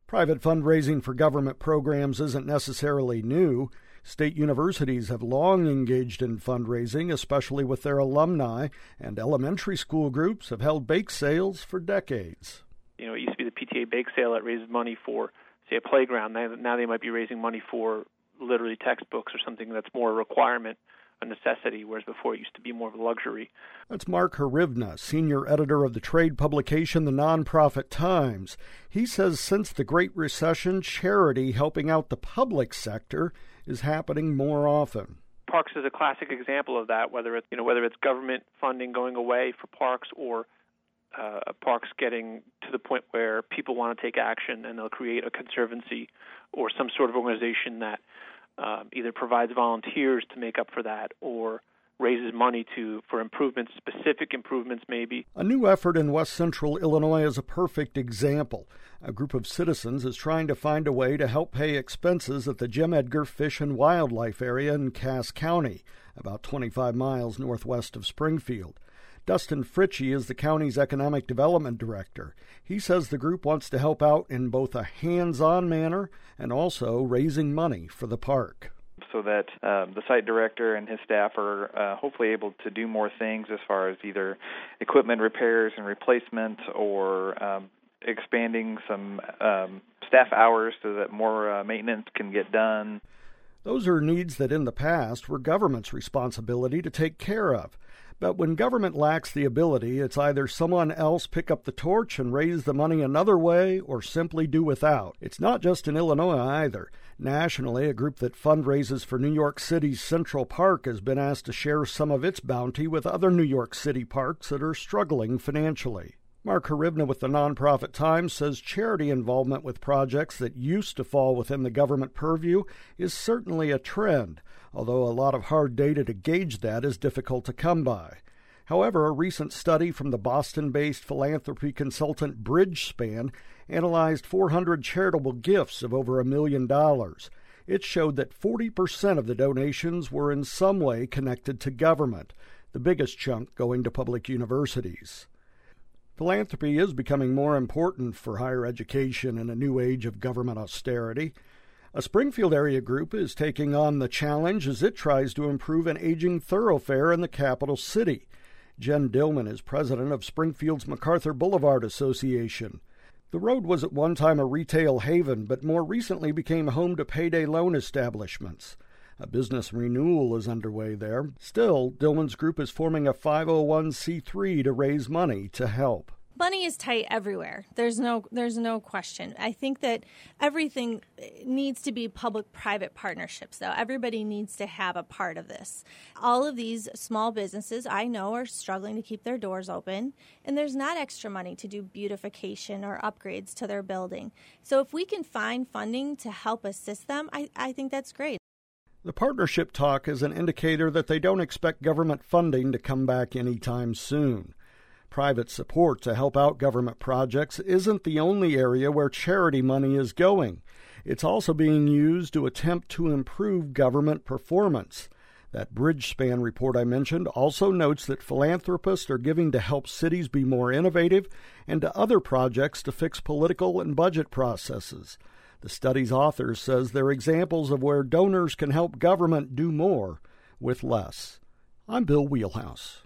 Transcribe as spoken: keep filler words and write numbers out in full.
Private fundraising for government programs isn't necessarily new. State universities have long engaged in fundraising, especially with their alumni, and elementary school groups have held bake sales for decades. You know, it used to be the P T A bake sale that raises money for, say, a playground. Now, now they might be raising money for literally textbooks or something that's more a requirement, a necessity, whereas before it used to be more of a luxury. That's Mark Harivna, senior editor of the trade publication The Nonprofit Times. He says since the Great Recession, charity helping out the public sector is happening more often. Parks is a classic example of that, whether it's, you know, whether it's government funding going away for parks or uh, parks getting to the point where people want to take action and they'll create a conservancy or some sort of organization that um, either provides volunteers to make up for that or raises money to for improvements, specific improvements maybe. A new effort in west central Illinois is a perfect example. A group of citizens is trying to find a way to help pay expenses at the Jim Edgar Fish and Wildlife Area in Cass County, about twenty-five miles northwest of Springfield. Dustin Fritchie is the county's economic development director. He says the group wants to help out in both a hands-on manner and also raising money for the park, so that um, the site director and his staff are uh, hopefully able to do more things as far as either equipment repairs and replacement or um, expanding some um, staff hours so that more uh, maintenance can get done. Those are needs that in the past were government's responsibility to take care of. But when government lacks the ability, it's either someone else pick up the torch and raise the money another way or simply do without. It's not just in Illinois either. Nationally, a group that fundraises for New York City's Central Park has been asked to share some of its bounty with other New York City parks that are struggling financially. Mark Harivna with the Nonprofit Times says charity involvement with projects that used to fall within the government purview is certainly a trend, although a lot of hard data to gauge that is difficult to come by. However, a recent study from the Boston-based philanthropy consultant Bridgespan analyzed four hundred charitable gifts of over a million dollars. It showed that forty percent of the donations were in some way connected to government, the biggest chunk going to public universities. Philanthropy is becoming more important for higher education in a new age of government austerity. A Springfield area group is taking on the challenge as it tries to improve an aging thoroughfare in the capital city. Jen Dillman is president of Springfield's MacArthur Boulevard Association. The road was at one time a retail haven, but more recently became home to payday loan establishments. A business renewal is underway there. Still, Dillman's group is forming a five oh one c three to raise money to help. Money is tight everywhere. There's no there's no question. I think that everything needs to be public-private partnerships, though. Everybody needs to have a part of this. All of these small businesses, I know, are struggling to keep their doors open, and there's not extra money to do beautification or upgrades to their building. So if we can find funding to help assist them, I, I think that's great. The partnership talk is an indicator that they don't expect government funding to come back anytime soon. Private support to help out government projects isn't the only area where charity money is going. It's also being used to attempt to improve government performance. That Bridgespan report I mentioned also notes that philanthropists are giving to help cities be more innovative and to other projects to fix political and budget processes. The study's author says they're examples of where donors can help government do more with less. I'm Bill Wheelhouse.